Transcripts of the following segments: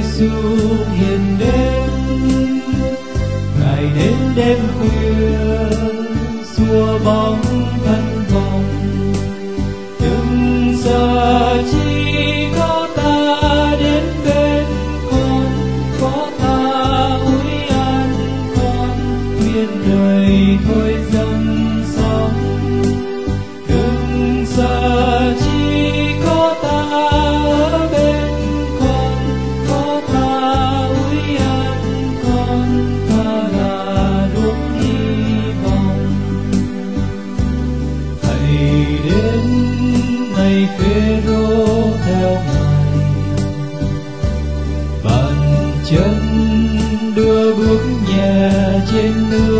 Giêsu hiện đến, Ngài đến đêm khuya xua bóng thân vong. Đừng sợ chi có ta đến bên con, có ta ủi an con, nguyện đời thôi dâng sống. Đừng sợ chi có ta ở bên con, có ta ủi an con, ta là đuốc hy vọng. Hãy đến này Phêrô theo Ngài, bàn chân đưa bước nhẹ trên nước.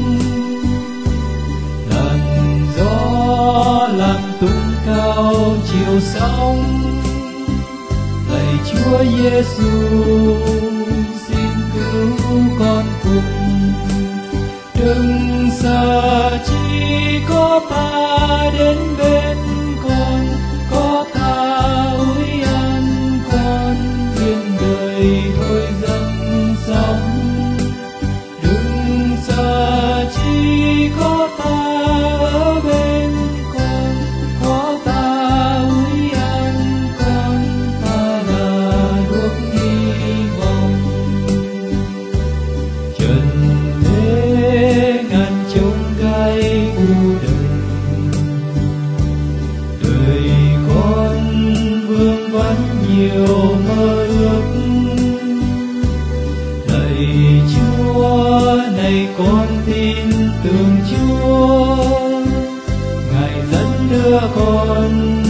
Làn gió làm tung cao chiều sóng, lạy Chúa Giêsu xin cứu con cùng. Đừng sợ chi có ta đến bên con, có ta ủi an con, nguyện đời thôi dâng sống. Đừng sợ chi có ta ở bên con, có ta ủi an con, ta là đuốc hy vọng. Trần thế ngàn chông gai u đời, đời con vương vấn nhiều mơ ước. Lạy Chúa này con tin tưởng Chúa, Ngài dẫn đưa con